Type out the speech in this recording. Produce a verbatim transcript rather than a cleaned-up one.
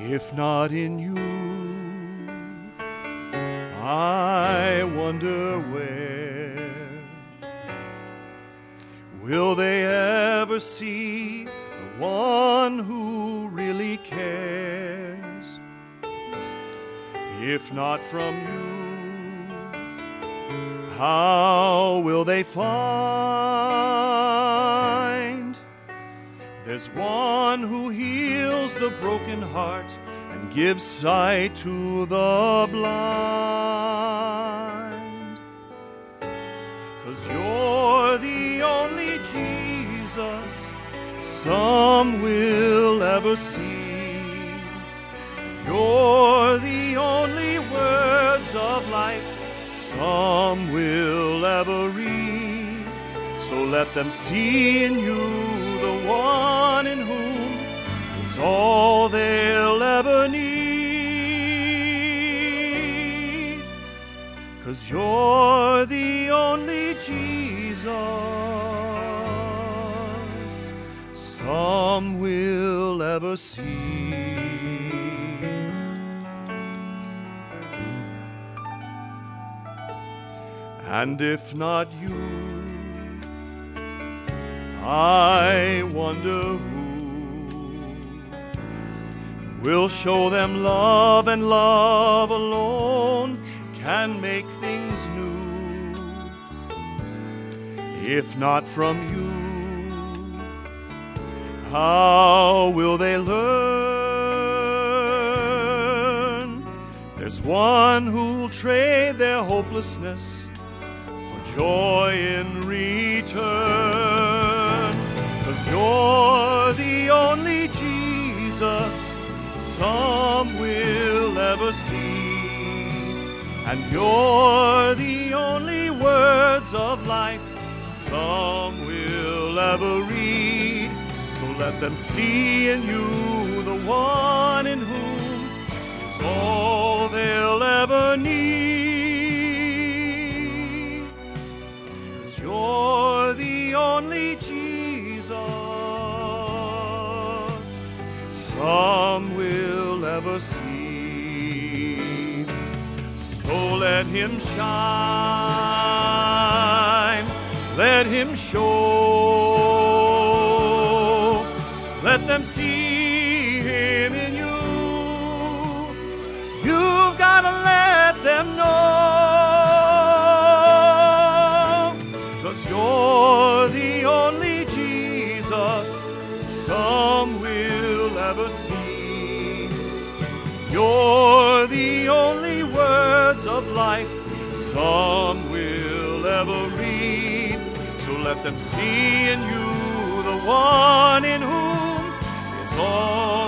If not in you, I wonder where will they ever see the one who really cares. If not from you, how will they find there's one who heals the broken heart and gives sight to the blind? 'Cause you're the only Jesus some will ever see. You're the only words of life some will ever read. So let them see in you the one in whom is all they'll ever need. 'Cause you're the only Jesus some will ever see. And if not you, I wonder who will show them love, and love alone can make things new. If not from you, how will they learn? There's one who'll trade their hopelessness for joy in return. 'Cause you're the only Jesus some will ever see. And you're the only words of life some will ever read. So let them see in you the one in whom is all they'll ever need. 'Cause you're the only Jesus some will ever see. So let him shine, let him show, let them see him in you. You've got to let them know. 'Cause you're the only Jesus some will ever see. You're the only words of life some will ever read. So let them see in you the one in whom is all